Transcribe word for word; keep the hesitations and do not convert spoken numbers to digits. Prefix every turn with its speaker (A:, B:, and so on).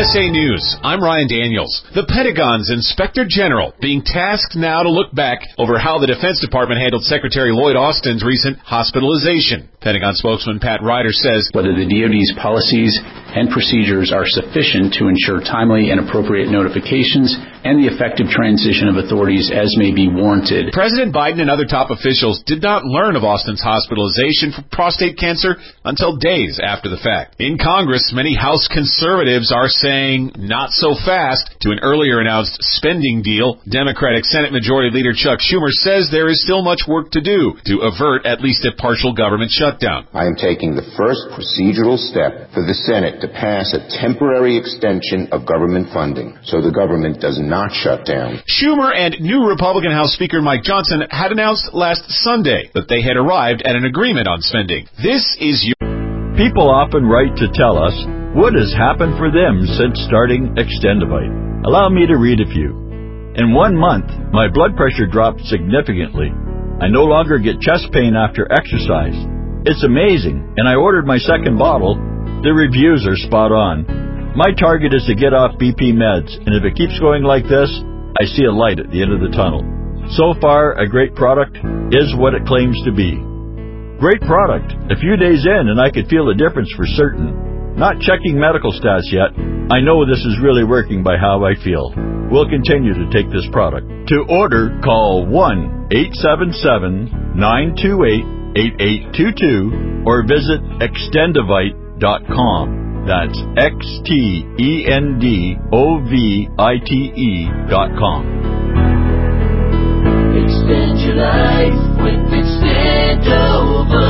A: S A News, I'm Ryan Daniels. The Pentagon's Inspector General being tasked now to look back over how the Defense Department handled Secretary Lloyd Austin's recent hospitalization. Pentagon spokesman Pat Ryder says
B: whether the D O D's policies and procedures are sufficient to ensure timely and appropriate notifications and the effective transition of authorities as may be warranted.
A: President Biden and other top officials did not learn of Austin's hospitalization for prostate cancer until days after the fact. In Congress, many House conservatives are saying not so fast to an earlier announced spending deal. Democratic Senate Majority Leader Chuck Schumer says there is still much work to do to avert at least a partial government shutdown.
C: I am taking the first procedural step for the Senate to pass a temporary extension of government funding so the government does not shut down.
A: Schumer and new Republican House Speaker Mike Johnson had announced last Sunday that they had arrived at an agreement on spending. This is your...
D: People often write to tell us what has happened for them since starting Extendivite. Allow me to read a few. In one month, my blood pressure dropped significantly. I no longer get chest pain after exercise. It's amazing, and I ordered my second bottle. The reviews are spot on. My target is to get off B P meds, and if it keeps going like this, I see a light at the end of the tunnel. So far, a great product is what it claims to be. Great product. A few days in, and I could feel a difference for certain. Not checking medical stats yet. I know this is really working by how I feel. We'll continue to take this product. To order, call one eight seven seven, nine two eight, eight eight two two or visit extendivite dot com. That's X T E N D O V I T E dot com.
E: Extend your life with Extendovite.